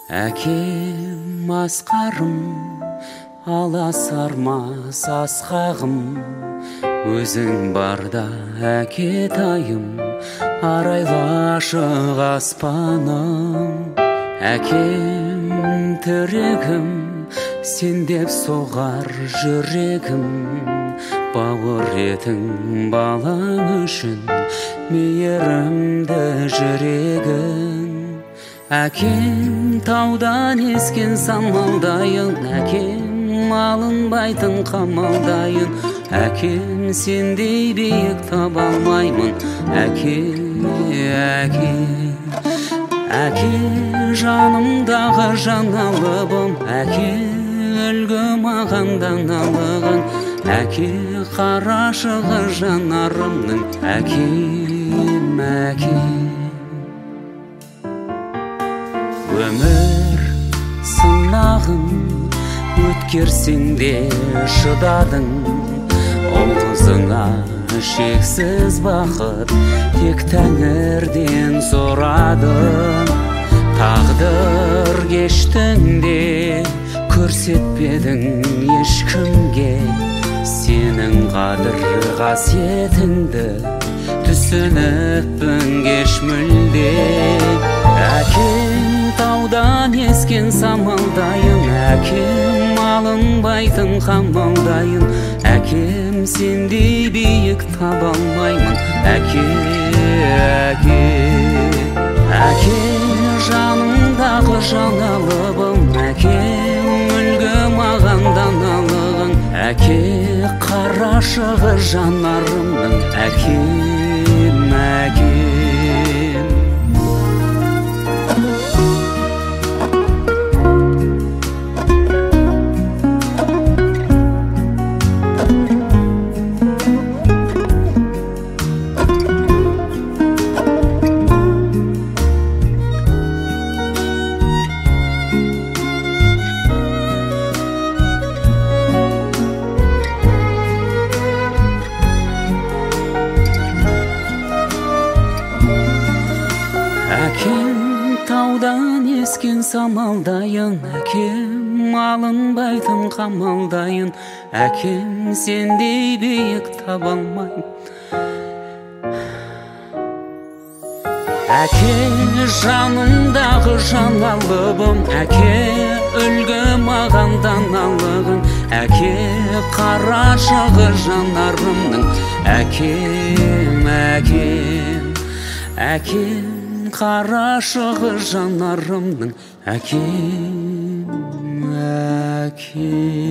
Әкем асқарым, аласармас асқағым, өзің барда әкетайым, арайлы ашық аспаным. Әкем тірегім, сен деп соғар жүрегім, бауыр етің балаң үшін мейірімді жүрегің. Әкем таудан ескен самалдайын, әкем алынбайтын қамалдайын, әкем сендей биік таба алмаймын. Әке, әке жанымдағы жаналыбым, әке үлгі маған даналығың, әке қарашығы жанарымның, әкем, әкем. Өмір сынағын өткерсең де шыдадың, ол қызыңа шексіз бақыт тек тәңірден сорадың. Тағдыр кештің де көрсетпедің ешкімге, сенің қадір қасиетіңді түсініппін кеш мүлде. Әкем таудан ескен самалдайын, әкем алынбайтын қамалдайын, әкем сендей биік таба алмаймын. Әке, әке, әке жанымдағы жаналыбым, әкем үлгі маған даналығың, әке қарашығы жанарымның, әкем, әкем. Әкем таудан ескен самалдайын, әкем алынбайтын қамалдайын, әкем сендей биік таба алмаймын. Әке жанымдағы жаналыбым, әке үлгі маған даналығың, әке қарашығы жанарымның, әкем, әкем, әкем қарашығы жанарымның, әкем, әкем.